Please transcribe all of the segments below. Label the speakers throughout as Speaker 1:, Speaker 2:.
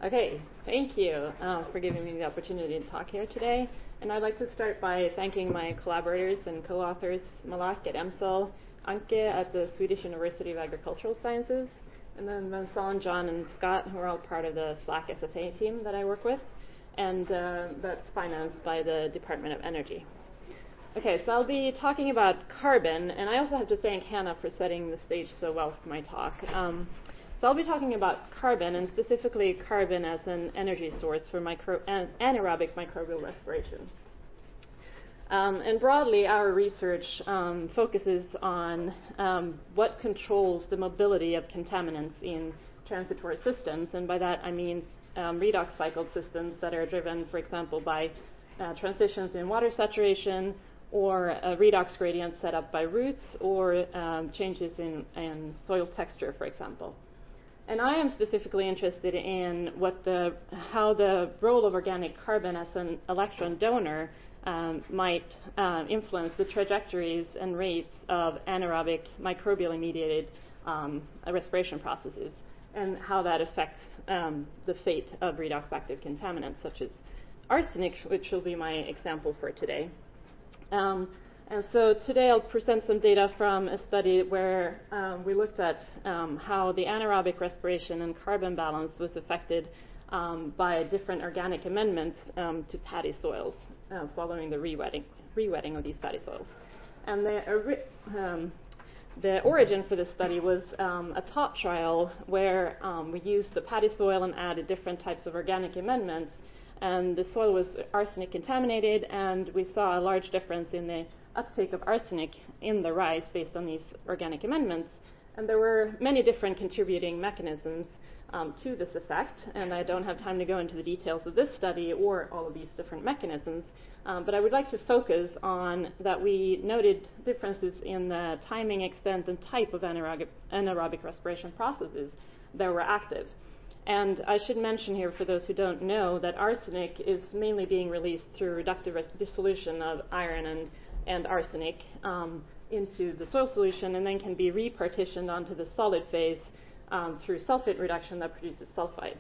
Speaker 1: Okay, thank you for giving me the opportunity to talk here today. And I'd like to start by thanking my collaborators and co-authors, Malak at EMSL, Anke at the Swedish University of Agricultural Sciences, and then Vincent, John, and Scott, who are all part of the SLAC SSA team that I work with, and that's financed by the Department of Energy. Okay, so I'll be talking about carbon, and I also have to thank Hannah for setting the stage so well for my talk. So I'll be talking about carbon, and specifically carbon as an energy source for anaerobic microbial respiration. And broadly, our research focuses on what controls the mobility of contaminants in transitory systems, and by that I mean redox cycle systems that are driven, for example, by transitions in water saturation, or a redox gradient set up by roots, or changes in soil texture, for example. And I am specifically interested in how the role of organic carbon as an electron donor might influence the trajectories and rates of anaerobic microbially mediated respiration processes, and how that affects the fate of redox active contaminants such as arsenic, which will be my example for today. And so today I'll present some data from a study where we looked at how the anaerobic respiration and carbon balance was affected by different organic amendments to paddy soils following the rewetting of these paddy soils. And the origin for this study was a tot trial where we used the paddy soil and added different types of organic amendments, and the soil was arsenic contaminated, and we saw a large difference in the uptake of arsenic in the rice based on these organic amendments. And there were many different contributing mechanisms to this effect, and I don't have time to go into the details of this study or all of these different mechanisms, but I would like to focus on that we noted differences in the timing, extent, and type of anaerobic respiration processes that were active. And I should mention here, for those who don't know, that arsenic is mainly being released through reductive dissolution of iron and arsenic into the soil solution, and then can be repartitioned onto the solid phase through sulfate reduction that produces sulfides.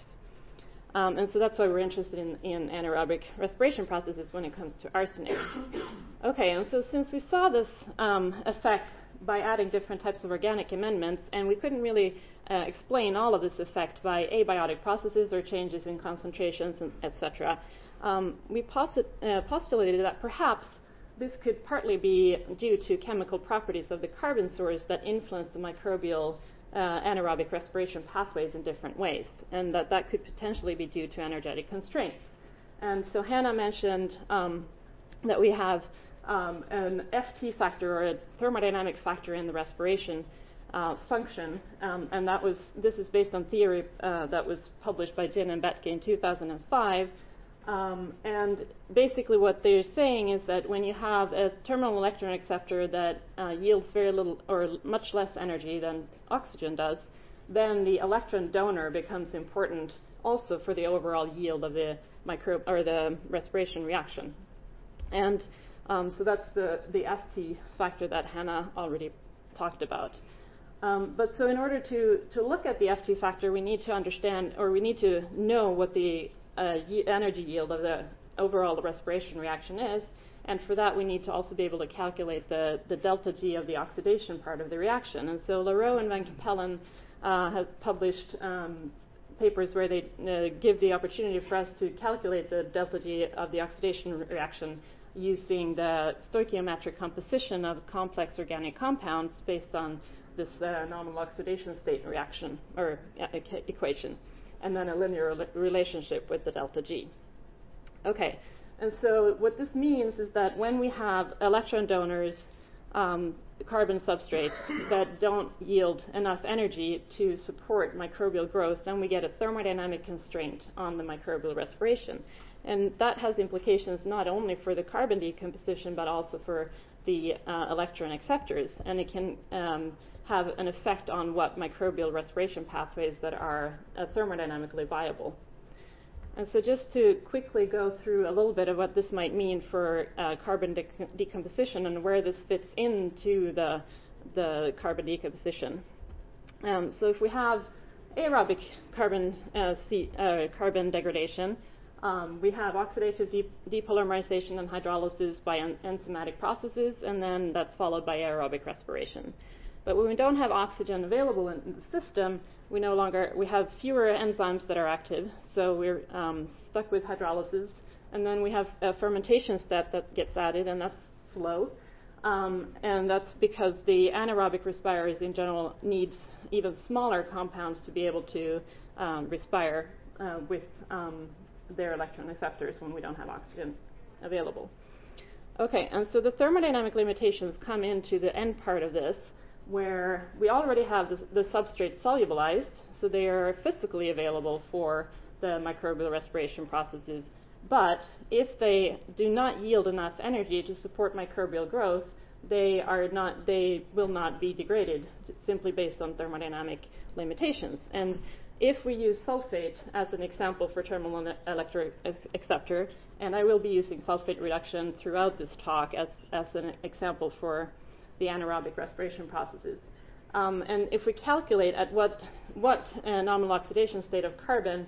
Speaker 1: And so that's why we're interested in anaerobic respiration processes when it comes to arsenic. Okay, and so since we saw this effect by adding different types of organic amendments, and we couldn't really explain all of this effect by abiotic processes or changes in concentrations, etc., we postulated that perhaps this could partly be due to chemical properties of the carbon source that influence the microbial anaerobic respiration pathways in different ways, and that could potentially be due to energetic constraints. And so Hannah mentioned that we have an FT factor, or a thermodynamic factor, in the respiration function, and this is based on theory that was published by Jin and Betke in 2005. And basically what they're saying is that when you have a terminal electron acceptor that yields very little or much less energy than oxygen does, then the electron donor becomes important also for the overall yield of the the respiration reaction. And so that's the FT factor that Hannah already talked about. But so in order to look at the FT factor, we need to understand, or we need to know what the energy yield of the overall respiration reaction is, and for that we need to also be able to calculate the delta G of the oxidation part of the reaction. And so Leroux and Van Capellen have published papers where they give the opportunity for us to calculate the delta G of the oxidation reaction using the stoichiometric composition of complex organic compounds based on this normal oxidation state reaction or equation, and then a linear relationship with the delta G. Okay, and so what this means is that when we have electron donors, carbon substrates that don't yield enough energy to support microbial growth, then we get a thermodynamic constraint on the microbial respiration. And that has implications not only for the carbon decomposition, but also for the electron acceptors, and it can have an effect on what microbial respiration pathways that are thermodynamically viable. And so just to quickly go through a little bit of what this might mean for carbon decomposition and where this fits into the carbon decomposition. So if we have aerobic carbon degradation. We have oxidative depolymerization and hydrolysis by enzymatic processes, and then that's followed by aerobic respiration. But when we don't have oxygen available in the system, we have fewer enzymes that are active, so we're stuck with hydrolysis, and then we have a fermentation step that gets added, and that's slow. And that's because the anaerobic respirers in general needs even smaller compounds to be able to respire with their electron acceptors when we don't have oxygen available. Okay, and so the thermodynamic limitations come into the end part of this, where we already have the substrate solubilized, so they are physically available for the microbial respiration processes. But if they do not yield enough energy to support microbial growth, they will not be degraded simply based on thermodynamic limitations. And if we use sulfate as an example for thermal electron acceptor, and I will be using sulfate reduction throughout this talk as an example for the anaerobic respiration processes. And if we calculate at what nominal oxidation state of carbon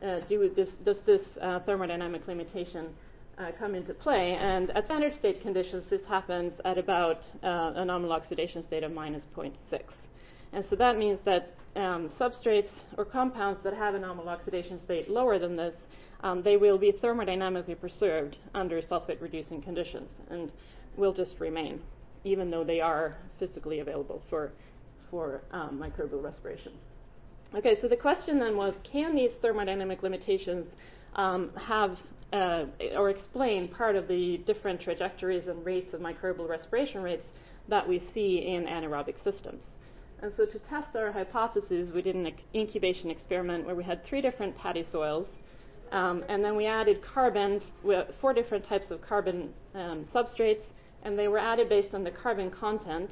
Speaker 1: does this thermodynamic limitation come into play, and at standard state conditions this happens at about a nominal oxidation state of -0.6. And so that means that substrates or compounds that have a nominal oxidation state lower than this, they will be thermodynamically preserved under sulfate reducing conditions and will just remain, even though they are physically available for microbial respiration. Okay, so the question then was, can these thermodynamic limitations have or explain part of the different trajectories and rates of microbial respiration rates that we see in anaerobic systems? And so to test our hypothesis, we did an incubation experiment where we had 3 different paddy soils, and then we added carbon, 4 different types of carbon substrates, and they were added based on the carbon content,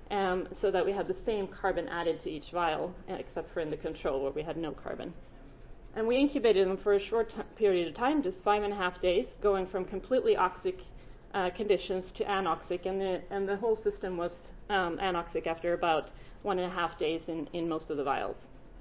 Speaker 1: so that we had the same carbon added to each vial, except for in the control where we had no carbon. And we incubated them for a short period of time, just 5.5 days, going from completely oxic conditions to anoxic, and the whole system was anoxic after about 1.5 days in most of the vials.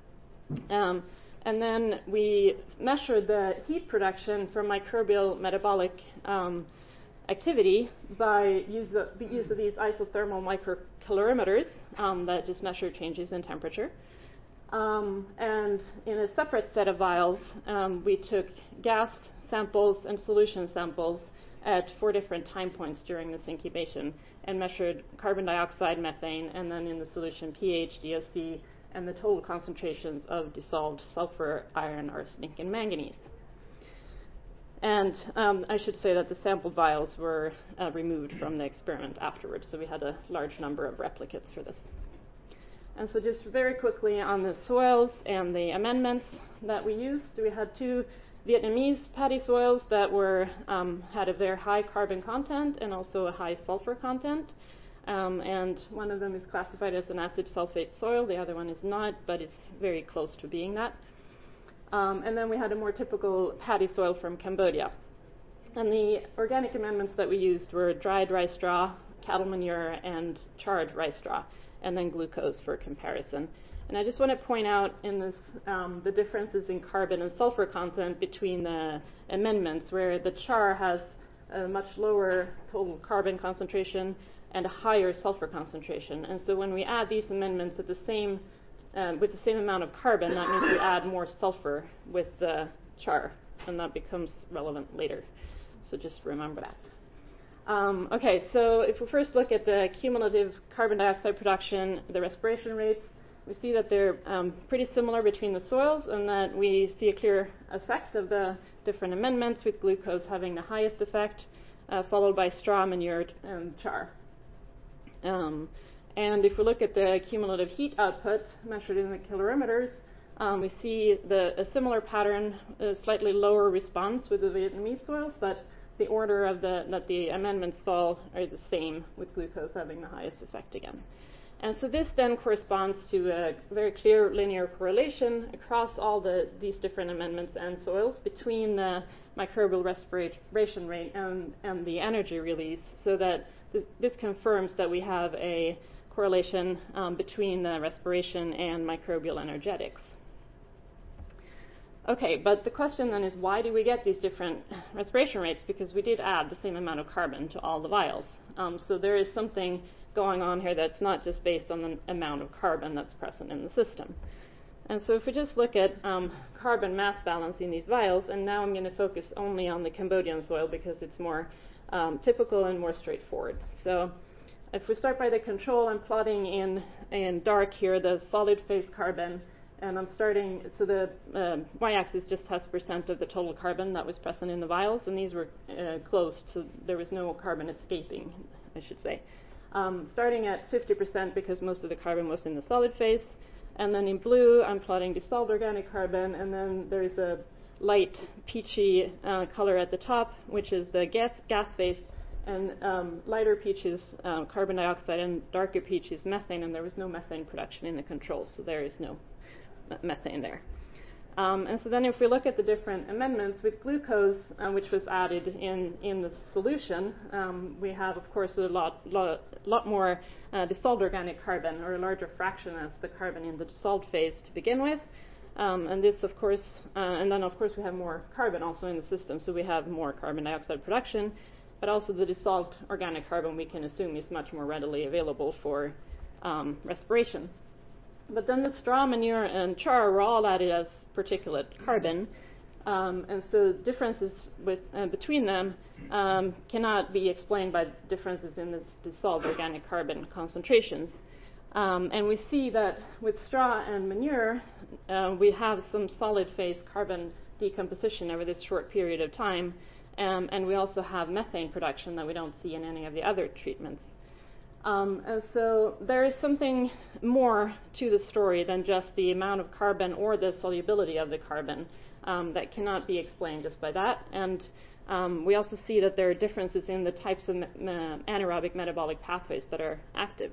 Speaker 1: And then we measured the heat production from microbial metabolic activity by use of these isothermal microcalorimeters that just measure changes in temperature. And in a separate set of vials, we took gas samples and solution samples at 4 different time points during this incubation and measured carbon dioxide, methane, and then in the solution pH, DOC, and the total concentrations of dissolved sulfur, iron, arsenic, and manganese. And I should say that the sampled vials were removed from the experiment afterwards, so we had a large number of replicates for this. And so just very quickly on the soils and the amendments that we used, we had 2 Vietnamese paddy soils that had a very high carbon content and also a high sulfur content. And one of them is classified as an acid sulfate soil, the other one is not, but it's very close to being that. And then we had a more typical paddy soil from Cambodia. And the organic amendments that we used were dried rice straw, cattle manure, and charred rice straw, and then glucose for comparison. And I just want to point out in this the differences in carbon and sulfur content between the amendments, where the char has a much lower total carbon concentration and a higher sulfur concentration. And so when we add these amendments at with the same amount of carbon, that means we add more sulfur with the char, and that becomes relevant later. So just remember that. Okay, so if we first look at the cumulative carbon dioxide production, the respiration rates, we see that they're pretty similar between the soils, and that we see a clear effect of the different amendments, with glucose having the highest effect, followed by straw, manure, and char. And if we look at the cumulative heat output measured in the calorimeters, we see a similar pattern, a slightly lower response with the Vietnamese soils, but the order of that the amendments fall are the same, with glucose having the highest effect again. And so this then corresponds to a very clear linear correlation across all these different amendments and soils between the microbial respiration rate and the energy release, so that this confirms that we have a correlation between the respiration and microbial energetics. Okay, but the question then is, why do we get these different respiration rates? Because we did add the same amount of carbon to all the vials. So there is something going on here that's not just based on the amount of carbon that's present in the system. And so if we just look at carbon mass balance in these vials, and now I'm going to focus only on the Cambodian soil because it's more typical and more straightforward. So if we start by the control, I'm plotting in dark here the solid phase carbon, and I'm starting, so the y-axis just has percent of the total carbon that was present in the vials, and these were closed, so there was no carbon escaping, I should say. Starting at 50% because most of the carbon was in the solid phase, and then in blue I'm plotting dissolved organic carbon, and then there's a light peachy color at the top, which is the gas phase, and lighter peach is carbon dioxide, and darker peach is methane, and there was no methane production in the control, so there is no methane there. And so then if we look at the different amendments with glucose, which was added in the solution, we have, of course, a lot more dissolved organic carbon, or a larger fraction as the carbon in the dissolved phase to begin with. And this, of course, and then, of course, we have more carbon also in the system, so we have more carbon dioxide production, but also the dissolved organic carbon we can assume is much more readily available for respiration. But then the straw, manure, and char were all added as particulate carbon, and so differences between them cannot be explained by differences in the dissolved organic carbon concentrations. And we see that with straw and manure, we have some solid phase carbon decomposition over this short period of time, and we also have methane production that we don't see in any of the other treatments. And so there is something more to the story than just the amount of carbon or the solubility of the carbon that cannot be explained just by that. And we also see that there are differences in the types of anaerobic metabolic pathways that are active.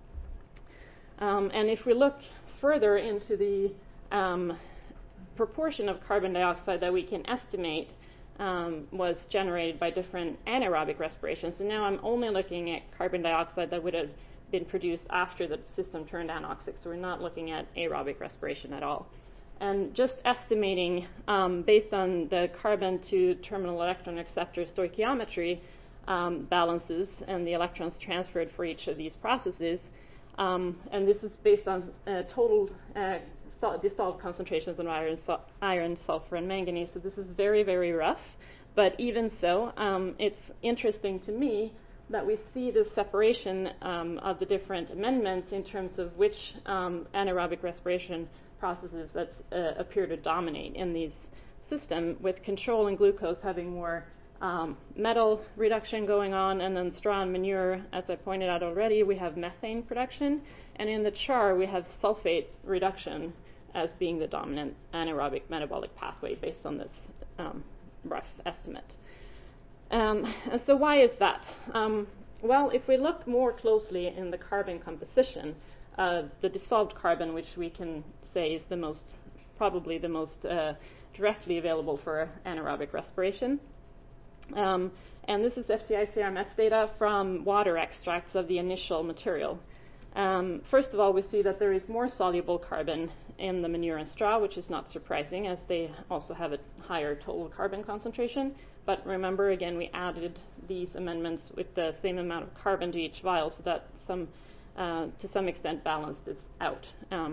Speaker 1: And if we look further into the proportion of carbon dioxide that we can estimate was generated by different anaerobic respiration. So now I'm only looking at carbon dioxide that would have been produced after the system turned anoxic. So we're not looking at aerobic respiration at all. And just estimating based on the carbon to terminal electron acceptor stoichiometry balances and the electrons transferred for each of these processes, and this is based on total dissolved concentrations of iron, sulfur, and manganese. So this is very, very rough. But even so, it's interesting to me that we see this separation of the different amendments in terms of which anaerobic respiration processes that appear to dominate in these systems, with control and glucose having more metal reduction going on, and then straw and manure, as I pointed out already, we have methane production, and in the char we have sulfate reduction as being the dominant anaerobic metabolic pathway based on this rough estimate. And so why is that? Well, if we look more closely in the carbon composition, the dissolved carbon, which we can say is probably the most directly available for anaerobic respiration, and this is FTIC-RMS data from water extracts of the initial material. First of all, we see that there is more soluble carbon in the manure and straw, which is not surprising, as they also have a higher total carbon concentration. But remember, again, we added these amendments with the same amount of carbon to each vial, so that to some extent balanced this out.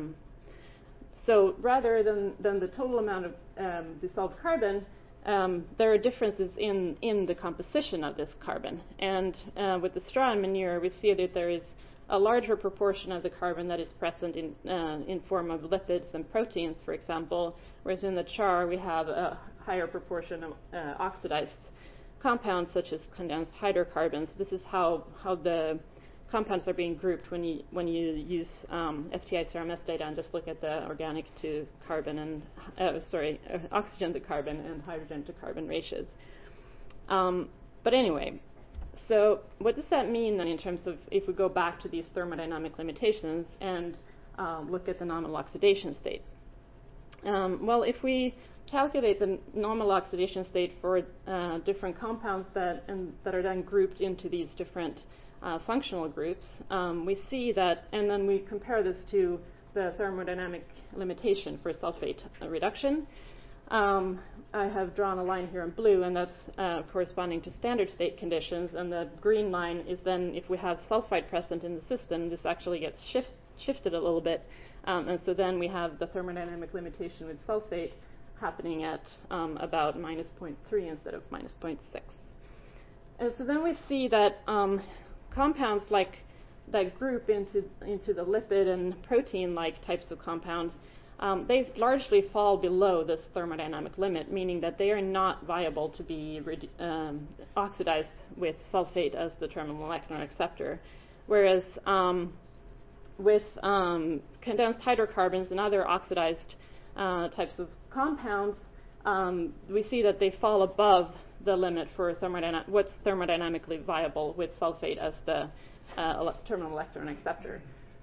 Speaker 1: So rather than the total amount of dissolved carbon, there are differences in the composition of this carbon. And with the straw and manure, we see that there is a larger proportion of the carbon that is present in form of lipids and proteins, for example, whereas in the char we have a higher proportion of oxidized compounds such as condensed hydrocarbons. This is how the compounds are being grouped when you use FTIC-RMS data and just look at the organic to carbon and oxygen to carbon and hydrogen to carbon ratios. But anyway, so what does that mean then in terms of if we go back to these thermodynamic limitations and look at the nominal oxidation state? Well, if we calculate the normal oxidation state for different compounds that are then grouped into these different functional groups, we see that, and then we compare this to the thermodynamic limitation for sulfate reduction, I have drawn a line here in blue, and that's corresponding to standard state conditions. And the green line is then if we have sulfide present in the system, this actually gets shifted a little bit. And so then we have the thermodynamic limitation with sulfate happening at about minus 0.3 instead of minus 0.6. And so then we see that compounds like that group into the lipid and protein-like types of compounds, they largely fall below this thermodynamic limit, meaning that they are not viable to be oxidized with sulfate as the terminal electron acceptor. Whereas with condensed hydrocarbons and other oxidized types of compounds, we see that they fall above the limit for what's thermodynamically viable with sulfate as the terminal electron acceptor.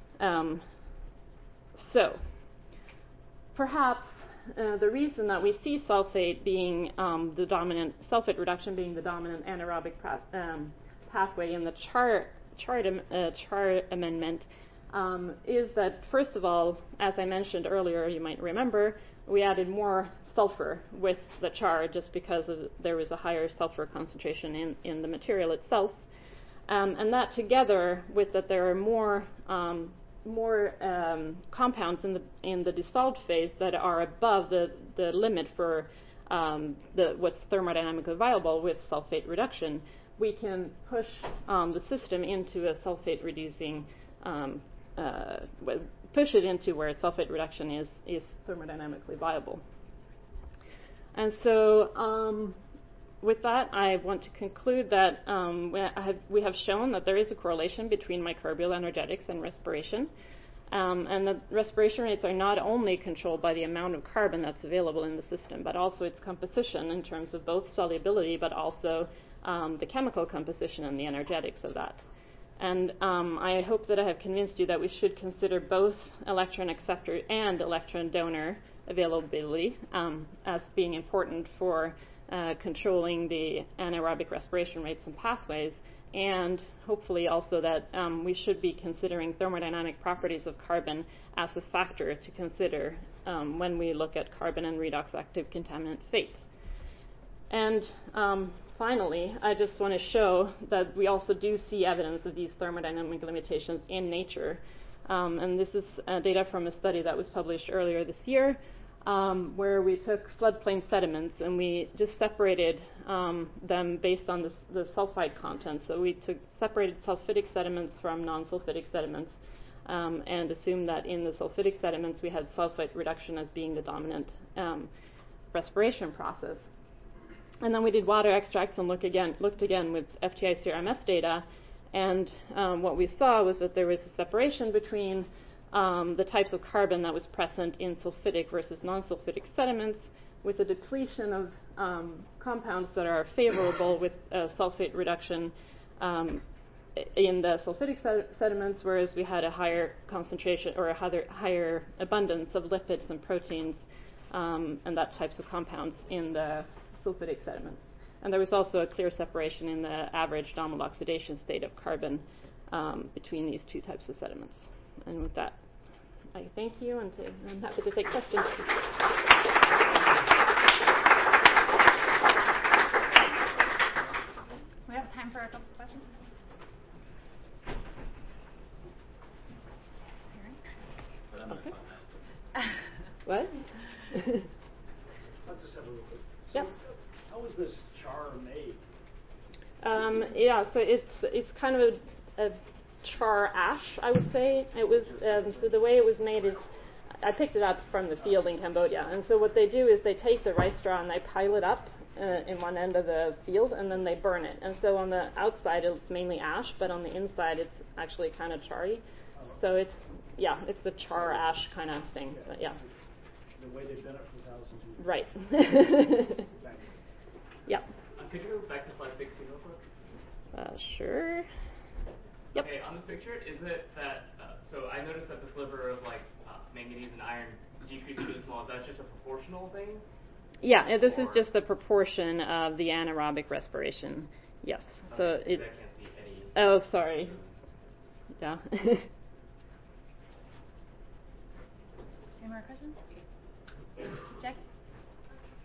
Speaker 1: So perhaps the reason that we see sulfate being sulfate reduction being the dominant anaerobic pathway in the char amendment is that, first of all, as I mentioned earlier, you might remember, we added more sulfur with the char just because there was a higher sulfur concentration in the material itself. And that together with that there are more compounds in the dissolved phase that are above the limit for what's thermodynamically viable with sulfate reduction, we can push the system into a sulfate reducing, push it into where sulfate reduction is thermodynamically viable. And so with that, I want to conclude that we have shown that there is a correlation between microbial energetics and respiration, and that respiration rates are not only controlled by the amount of carbon that's available in the system, but also its composition in terms of both solubility, but also the chemical composition and the energetics of that. And I hope that I have convinced you that we should consider both electron acceptor and electron donor availability as being important for controlling the anaerobic respiration rates and pathways, and hopefully also that we should be considering thermodynamic properties of carbon as a factor to consider when we look at carbon and redox active contaminant fate. And finally, I just want to show that we also do see evidence of these thermodynamic limitations in nature. And this is data from a study that was published earlier this year, where we took floodplain sediments and we just separated them based on the sulfide content. So we separated sulfidic sediments from non-sulfidic sediments and assumed that in the sulfidic sediments we had sulfite reduction as being the dominant respiration process. And then we did water extracts and looked again with FTI CRMS data, and what we saw was that there was a separation between the types of carbon that was present in sulfidic versus non-sulfidic sediments, with a depletion of compounds that are favorable with sulfate reduction in the sulfidic sediments, whereas we had a higher concentration or a higher abundance of lipids and proteins and that types of compounds in the sulfidic sediments. And there was also a clear separation in the average nominal oxidation state of carbon between these two types of sediments. And with that, I thank you, and I'm happy to take questions.
Speaker 2: We have time for a couple of questions.
Speaker 1: Okay. What?
Speaker 3: I'll just have a little bit.
Speaker 1: Yeah.
Speaker 3: How is this char made?
Speaker 1: Yeah, so it's kind of a char ash, I would say. It was so the way it was made is I picked it up from the field in Cambodia, and so what they do is they take the rice straw and they pile it up in one end of the field, and then they burn it. And so on the outside it's mainly ash, but on the inside it's actually kind of charry. So it's a char ash kind of thing. But yeah.
Speaker 3: The way they've done it for thousands of years.
Speaker 1: Right. Yeah.
Speaker 4: Could you go back to slide 16 real quick?
Speaker 1: Sure. Yep.
Speaker 4: Okay, on this picture, is it that, so I noticed that the sliver of manganese and iron decreases really small. Is that just a proportional thing?
Speaker 1: Yeah, this is just the proportion of the anaerobic respiration. Yes. So
Speaker 4: I can't see any.
Speaker 1: Oh, sorry. Yeah.
Speaker 2: Any more questions? Jackie?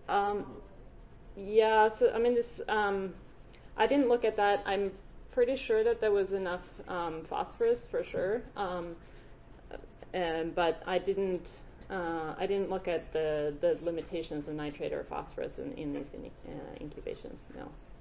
Speaker 1: Yeah, so I mean, I didn't look at that. I'm pretty sure that there was enough phosphorus for sure, but I didn't look at the limitations of nitrate or phosphorus in these incubations. No.